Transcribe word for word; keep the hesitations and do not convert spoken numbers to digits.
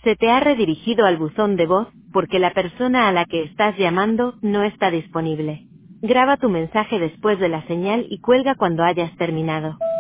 Se te ha redirigido al buzón de voz, porque la persona a la que estás llamando no está disponible. Graba tu mensaje después de la señal y cuelga cuando hayas terminado.